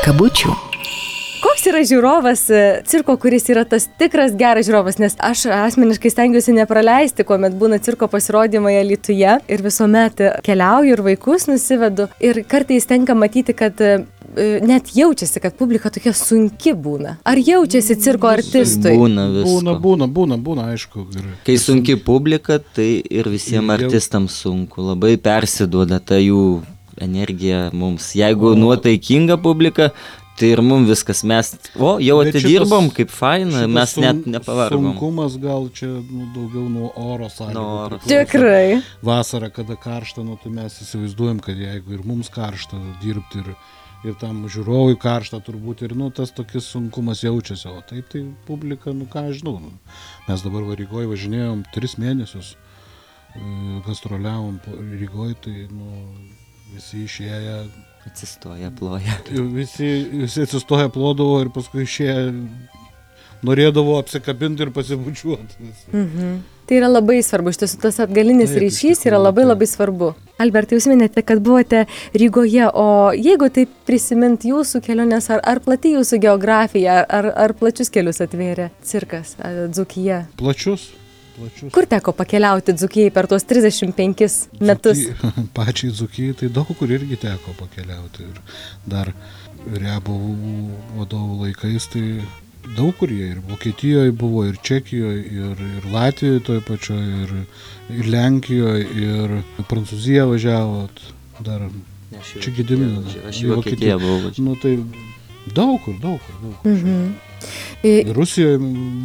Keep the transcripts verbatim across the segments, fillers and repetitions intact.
kabučių. Koks yra žiūrovas cirko, kuris yra tas tikras geras žiūrovas, nes aš asmeniškai stengiuosi nepraleisti, kuomet būna cirko pasirodymai Alytuje ir visuomet keliauju ir vaikus nusivedu ir kartais tenka matyti, kad net jaučiasi, kad publika tokia sunki būna. Ar jaučiasi cirko artistui? Būna visko. Būna, būna, būna, būna, aišku. Ir... Kai sunki publika, tai ir visiems artistams sunku. Labai persiduoda ta jų energija mums. Jeigu nuotaikinga publika, tai ir mums viskas, mes, o, jau atidirbom, kaip faina, mes sun, net nepavargom. Sunkumas gal čia nu, daugiau nuo oro sąlygų. Tikrai. Vasarą, kada karšta, nu, tai mes įsivaizduojam, kad jeigu ir mums karšta dirbti, ir, ir tam žiūrovui karšta turbūt, ir nu, tas tokis sunkumas jaučiasi, o taip tai publika, nu ką aš žinau. Nu, mes dabar va Rygoje važinėjom tris mėnesius, gastroliavom Rygoje, tai nu, visi išėję, atsistoja, ploja. Visi, visi atsistoja, plodavo ir paskui išėję norėdavo apsikabinti ir pasibučiuoti. Mhm. Tai yra labai svarbu, iš tiesų tas atgalinis taip, ryšys yra labai labai svarbu. Albertai, jūs minėte, kad buvote Rygoje, o jeigu taip prisimint jūsų keliones, ar, ar plati jūsų geografija, ar, ar plačius kelius atvėrė cirkas, Dzūkija? Plačius. Plačius. Kur teko pakeliauti Dzūkijai per tuos trisdešimt penkis metus? Dzūkijai, pačiai Dzūkijai tai daug kur irgi teko pakeliauti. Ir dar Riabovų vadovų laikais tai daug kur jie ir Vokietijoje buvo, ir Čekijoje, ir, ir Latvijoje toje pačioje, ir, ir Lenkijoje, ir Prancūziją važiavo. Dar čia Gediminas. Aš į Vokietiją buvau. Nu tai daug kur, daug kur, daug kur. Mhm. Rusijoje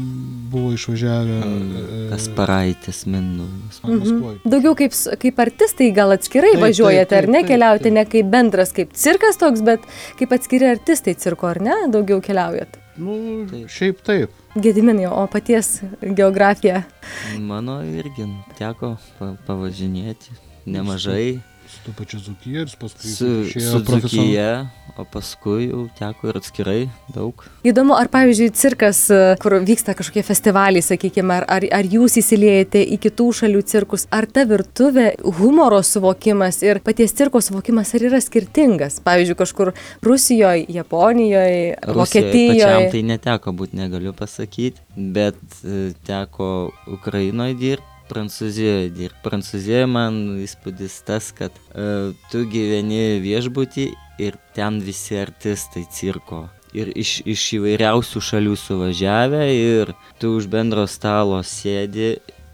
buvo išvažiavę Kasparaitis, Mindaugas. Mhm. Daugiau kaip, kaip artistai gal atskirai taip, važiuojate, taip, taip, ar ne, keliaujate ne kaip bendras, kaip cirkas toks, bet kaip atskiri artistai cirko, ar ne, daugiau keliaujat? Nu, taip. Šiaip taip. Gediminai, o paties geografija? Mano irgi teko pavažinėti nemažai. Su to pačia Dzūkija ir paskui su, su Dzūkija, o paskui jau teko ir atskirai daug. Įdomu, ar pavyzdžiui cirkas, kur vyksta kažkokie festivaliai, sakykime, ar, ar, ar jūs įsiliejate į kitų šalių cirkus, ar ta virtuvė, humoro suvokimas ir paties cirko suvokimas ar yra skirtingas? Pavyzdžiui, kažkur Rusijoje, Japonijoje, Vokietijoje. Pačiam tai neteko būt, negaliu pasakyti, bet teko Ukrainoje dirbti. Prancūzijoje dirbti. Prancūzijoje man įspūdis tas, kad uh, tu gyveni viešbutį ir ten visi artistai cirko. Ir iš, iš įvairiausių šalių suvažiavę ir tu už bendro stalo sėdi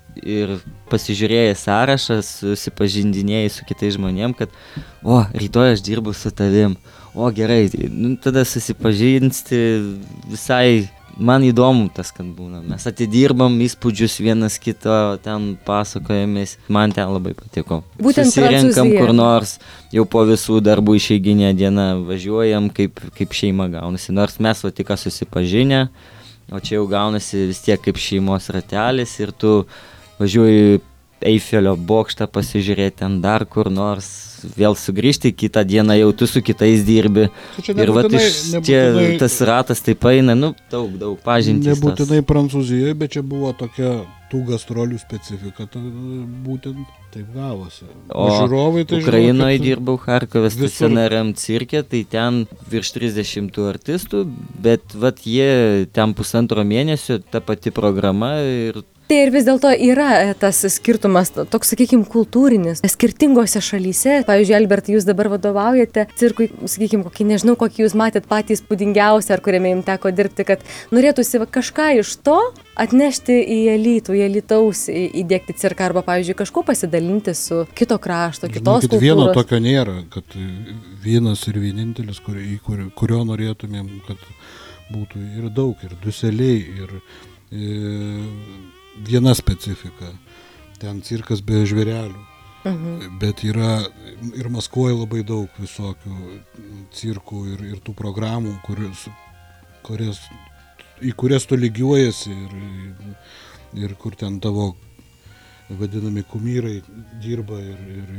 ir pasižiūrėjęs sąrašą, susipažindinėjai su kitais žmonėm, kad o, rytoj aš dirbu su tavim. O, gerai, nu, tada susipažinsti visai. Man įdomu tas, kad būna. Mes atidirbam įspūdžius vienas kito, ten pasakojamės. Man ten labai patiko. Būtent susirenkam kur nors, jau po visų darbų išeiginę dieną važiuojam, kaip, kaip šeima gaunasi. Nors mes va tik susipažinę, o čia jau gaunasi vis tiek kaip šeimos ratelis ir tu važiuoji Eifelio bokštą pasižiūrėti ten dar kur nors, vėl sugrįžti, kitą dieną jau tu su kitais dirbi. Ir va iš čia tas ratas taip eina, nu, daug, daug pažintys. Nebūtinai tas. Prancūzijoje, bet čia buvo tokia tų gastrolių specifika, ta, būtent taip gavosi. O, o žiūrovai, tai Ukrainoje žiūrovai, dirbau Charkove stacionariam cirke, tai ten virš trisdešimt artistų, bet vat jie ten pusantro mėnesio, ta pati programa ir Tai ir vis dėlto yra tas skirtumas, toks, sakykime, kultūrinis, skirtingose šalyse. Pavyzdžiui, Albertai, jūs dabar vadovaujate cirkui, sakykime, kokį, nežinau, kokį jūs matėt patys įspūdingiausią, ar kuriame jums teko dirbti, kad norėtųsi kažką iš to atnešti į Alytų, į Alytaus, įdėkti cirką, arba, pavyzdžiui, kažko pasidalinti su kito krašto, kitos kultūros. Vieno tokio nėra, kad vienas ir vienintelis, kur, kur, kurio norėtumėm, kad būtų ir daug, ir duseliai, ir... ir viena specifika, ten cirkas be žvėrelių, uh-huh. bet yra ir Maskvoje labai daug visokių cirkų ir, ir tų programų, kurios, kurias, į kurias tu lygiuojasi ir, ir kur ten tavo vadinami kumyrai dirba ir, ir,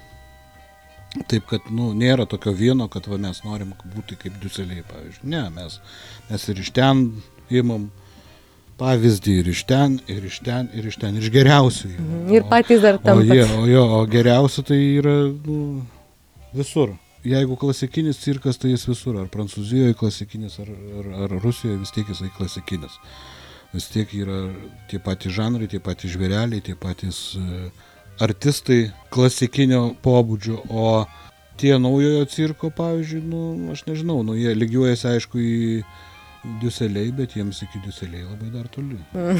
ir taip, kad nu, nėra tokio vieno, kad va, mes norim būti kaip Duseliai, pavyzdžiui. Ne, mes, mes ir iš ten imam pavyzdį ir iš ten, ir iš ten, ir iš ten, iš geriausių. Mhm. Ir patys dar tam o, jie, o, jo, o geriausia tai yra nu, visur. jeigu klasikinis cirkas, tai jis visur, ar Prancūzijoje klasikinis, ar, ar, ar Rusijoje, vis tiek jisai klasikinis. Vis tiek yra tie patys žanrai, tie patys žvėreliai, tie patys artistai klasikinio pobūdžio, o tie naujojo cirko, pavyzdžiui, nu, aš nežinau, nu, jie lygiuojasi, aišku, į Diuseliai, bet jiems iki Diuseliai labai dar toli.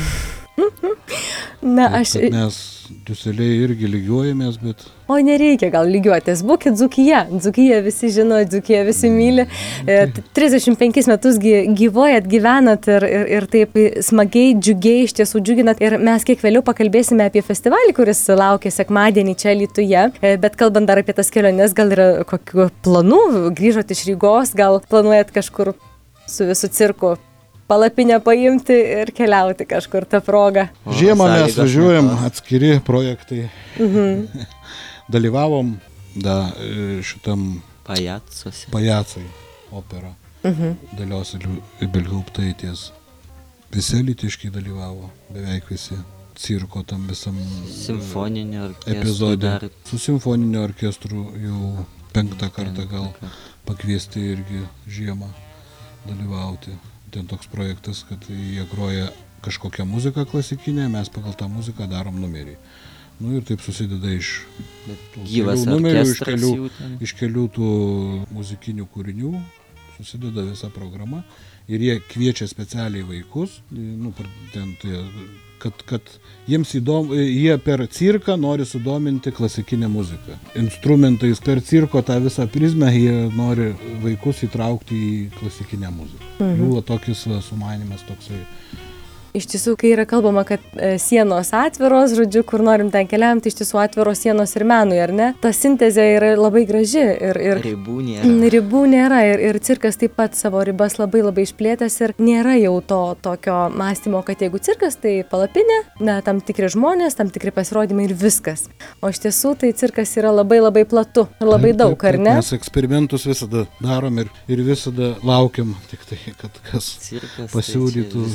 Na, Taip, aš... Mes Diuseliai irgi lygiuojamės, bet... O nereikia gal lygiuotis, būkit Dzūkija. Dzūkija visi žino, Dzūkija visi myli. trisdešimt penkis metus gyvojat, gyvenat ir, ir, ir taip smagiai, džiugiai iš tiesų džiuginat. Ir mes kiek vėliau pakalbėsime apie festivalį, kuris laukia sekmadienį čia Alytuje. Bet kalbant dar apie tas keliones, gal yra kokių planų, grįžot iš Rygos, gal planuojat kažkur su visų cirku palapinę paimti ir keliauti kažkur tą progą. Žiemą mes važiuojam, atskiri projektai. Mhm. Dalyvavom da, šitam Pajacuose. Pajacai opera. Mhm. Dalios Ibelgauptaitės. Visi alytiškiai dalyvavo, beveik visi. Cirko tam visam Simfoninio orkestro epizode. dar. Su simfoniniu orkestru jau penktą kartą gal pakviesti irgi žiemą dalyvauti. Ten toks projektas, kad jie groja kažkokią muziką klasikinę, mes pagal tą muziką darom numerį. Nu ir taip susideda iš gyvas numerių, iš orkestras kelių, jų ten. iš kelių tų muzikinių kūrinių, susideda visa programa ir jie kviečia specialiai vaikus, nu, ten, tai, kad, kad jiems įdomu, jie per cirką nori sudominti klasikinę muziką. Instrumentais per cirko tą visą prizmę jie nori vaikus įtraukti į klasikinę muziką. Mhm. Jų tokis sumanimas toksai. Iš tiesų, kai yra kalbama, kad e, sienos atviros, žodžiu, kur norim ten keliam, tai iš tiesų atviros sienos ir menui, ar ne? Ta sintezė yra labai graži ir... ir ribų nėra. Ribų nėra ir, ir cirkas taip pat savo ribas labai labai išplėtęs ir nėra jau to tokio mąstymo, kad jeigu cirkas, tai palapinė, na, tam tikri žmonės, tam tikri pasirodymai ir viskas. O iš tiesų, tai cirkas yra labai labai platu ir labai taip, daug, taip, ar ne? Mes eksperimentus visada darom ir, ir visada laukiam, tik tai, kad kas cirkas pasiūlytų.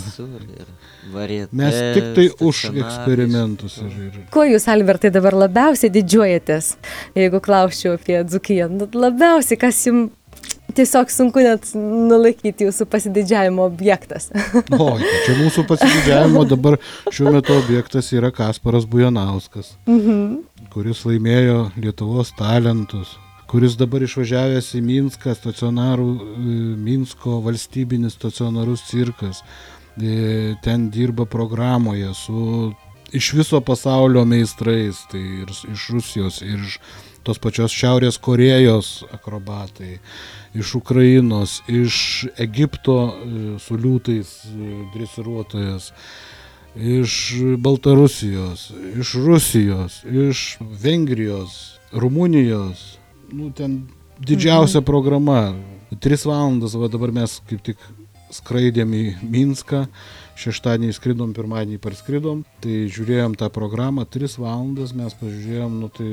Varietes, mes tik tai už eksperimentus. Ir, ir... Kuo jūs, Albertai, dabar labiausiai didžiuojatės, jeigu klausčiau apie Dzūkiją? Labiausiai, kas jums tiesiog sunku net nulaikyti jūsų pasididžiavimo objektas? O, čia mūsų pasididžiavimo dabar šiuo metu objektas yra Kasparas Bujanauskas, mhm. kuris laimėjo Lietuvos talentus, kuris dabar išvažiavęs į Minską, stacionarų Minsko valstybinis stacionarus cirkas. Ten dirba programoje su iš viso pasaulio meistrais, tai ir iš Rusijos, ir iš tos pačios Šiaurės Korėjos akrobatai, iš Ukrainos, iš Egipto su liūtais dresiruotojas, iš Baltarusijos, iš Rusijos, iš Vengrijos, Rumunijos, nu ten didžiausia mhm. programa. Tris valandas, va dabar mes kaip tik skraidėm į Minską, šeštadienį skridom, pirmadienį parskridom, tai žiūrėjom tą programą, tris valandas mes pažiūrėjom, nu tai...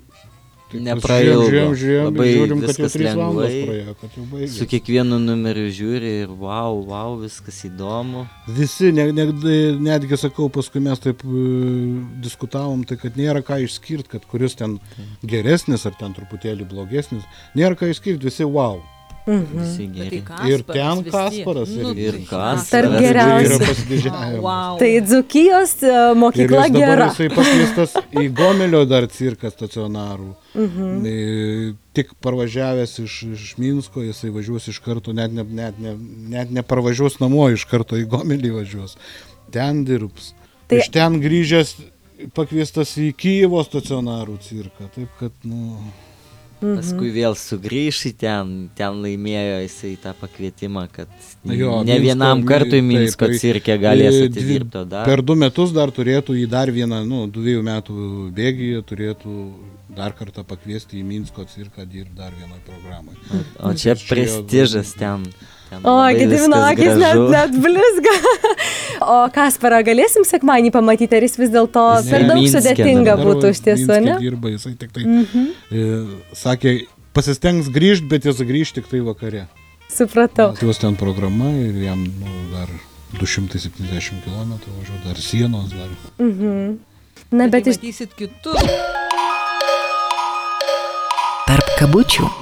tai neprailgo, žiūrėjom, žiūrėjom, labai žiūrim, kad viskas jau lengvai, praėjo, kad jau baigės. Su kiekvienu numeriu žiūri ir wow, wow, viskas įdomu. Visi, ne, ne, netgi sakau, paskui mes taip uh, diskutavom, tai kad nėra ką išskirti, kad kuris ten geresnis ar ten truputėlį blogesnis, nėra ką išskirti, visi wow. Mhm. Ir ten Kasparas nu, ir Kasparas tarp geriausių. Wow. Tai Dzūkijos mokykla ir gera. Jisai pakviestas į Gomelio dar cirką stacionarų. Mhm. Tik parvažiavęs iš, iš Minsko, jisai važiuos iš karto, net, ne, net, ne, net neparvažiuos namo, iš karto į Gomelį važiuos. Ten dirbs. Tai... Iš ten grįžęs pakviestas į Kijevo stacionarų cirką. Taip kad, nu... Paskui vėl sugrįžti ten, ten laimėjo jisai tą pakvietimą, kad jo, ne Minsko, vienam kartui Minsko taip, cirke galės atidirbti dar. Per du metus dar turėtų į dar vieną, nu, dviejų metų bėgyje turėtų dar kartą pakviesti į Minsko cirką dirbti dar vienoj programai. O, o čia prestižas ten. O, Gedimino akis net, net blizga. O Kasparą galėsim sekmadienį pamatyti, ar jis vis dėlto per daug sudėtinga būtų iš tiesų, ne? Dirba, jisai tik tai, mhm. e, sakė, pasistengs grįžti, bet jis grįž tik tai vakare. Supratau. Jos ten programa ir jam nu, dar du šimtai septyniasdešimt kilometrų važiuoja, dar sienos dar. Mhm. Na, bet iš... Matysit kitus. Tarp kabučių.